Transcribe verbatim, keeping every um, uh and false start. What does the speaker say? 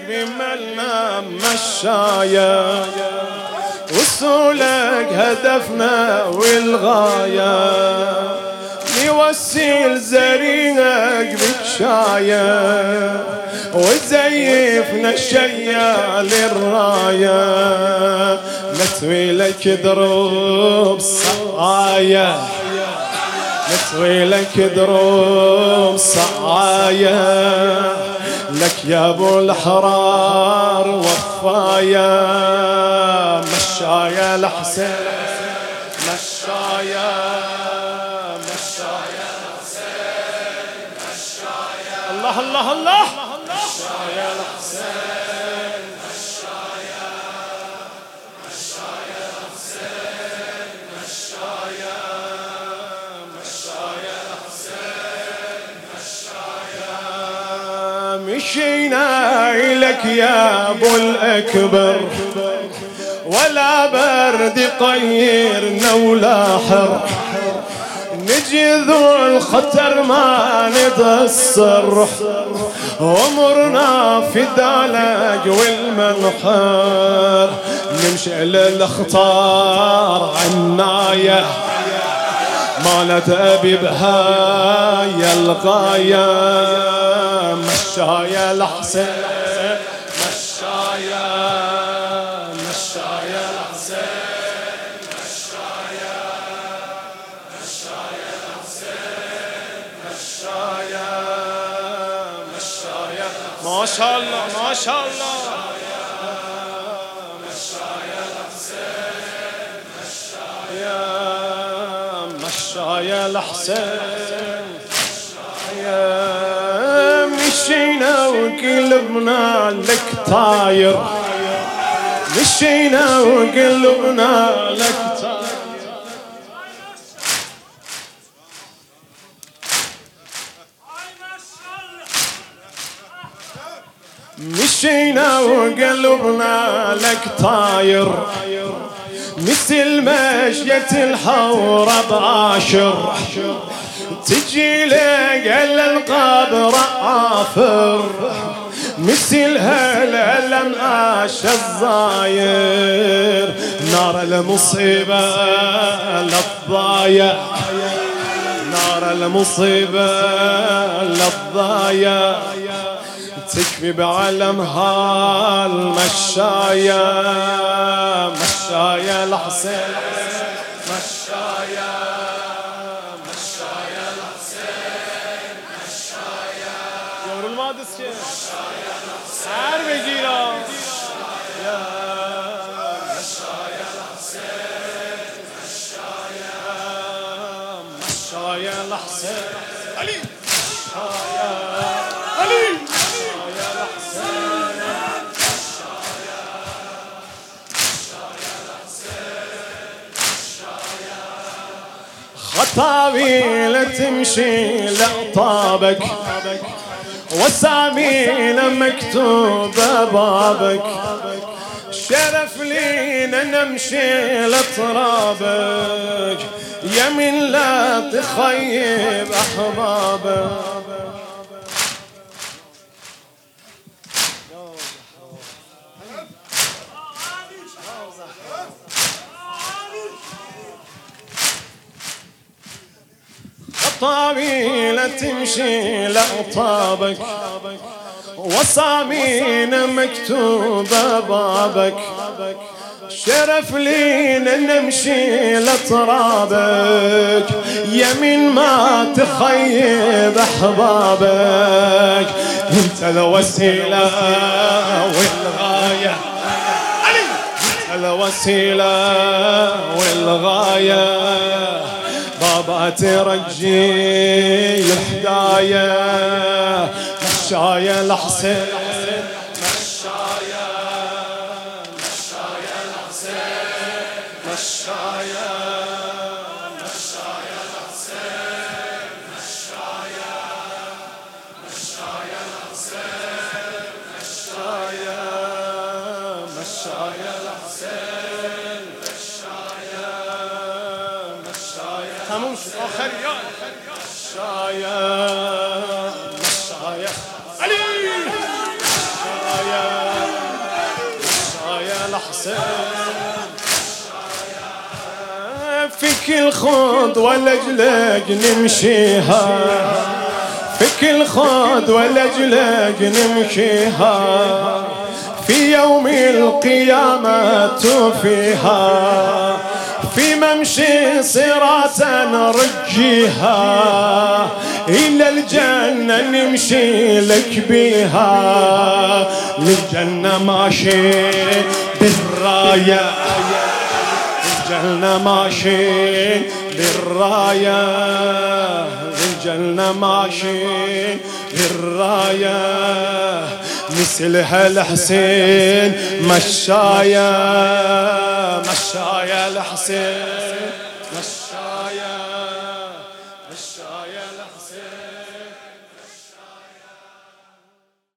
بملنا مشايا وصولك هدفنا والغاية نوسيل زريقك بكشاية وزيفنا الشيال الراية نتوي لك دروب صعايا نتوي لك دروب صعايا لك يا ابو الحرار وفايا مشايا الحسين مشايا مشايا الحسين مشايا الله الله الله مشايا الحسين مشايا مشايا الحسين مشايا مشايا الحسين مشايا مشينا إلك يا ابو الاكبر ولا برد قيرنا ولا حر نجي ذو الخطر ما نتأثر عمرنا في الدلج والمنحر نمشي للأخطار عناية مالت أبي بهاي الغاية مشايا الحسين مشايا مشايا الحسين مشايا مشايا الحسين مشايا مشايا ما شاء الله ما شاء الله مشايا الحسين مشايا مشايا الحسين مشايا مشينا وقلبنا لك طاير مشينا وقلبنا لك طاير مشينا وقلبنا لك طاير مثل مشية الحورة بعاشر تجي لك القبر عافر مثل هالألم عاش الظاير نار المصيبة للضايع نار المصيبة للضايع تكفي بعلمها المشايا مشايا الحسين مشايا مشايا الحسين مشايا يور المادس كيف مشايا الحسين عار بجيرا يا مشايا الحسين مشايا مشايا الحسين علي مشايا علي خطابي تمشي لأطابك وسامينا مكتوبة بابك شرف لينا نمشي لطرابك يمين لا تخيب أحبابك طويلة تمشي لأطابك وصامينا مكتوبة بابك شرف لينا نمشي لطرابك يمين ما تخيب أحبابك انت الوسيلة والغاية انت الوسيلة والغاية بابا ترجي الحداية مشايا الحسين مشايا مشايا الحسين مشايا مشايا الحسين مشايا مشايا الحسين مشايا مشايا الحسين مشايا مشايا خموش آخر يا مشايا مشايا علي مشايا في كل خطوة لأجلك نمشيها، في كل خطوة لأجلك نمشيها، في يوم القيامة توفيها، في ممشي صراطا نرجيها، إلى الجنة نمشي لك بيها، للجنة ماشي بالراية، للجنة ماشي بالراية، للجنة ماشي بالراية، مثلها الحسين مشايا، مشايا الحسين مشايا.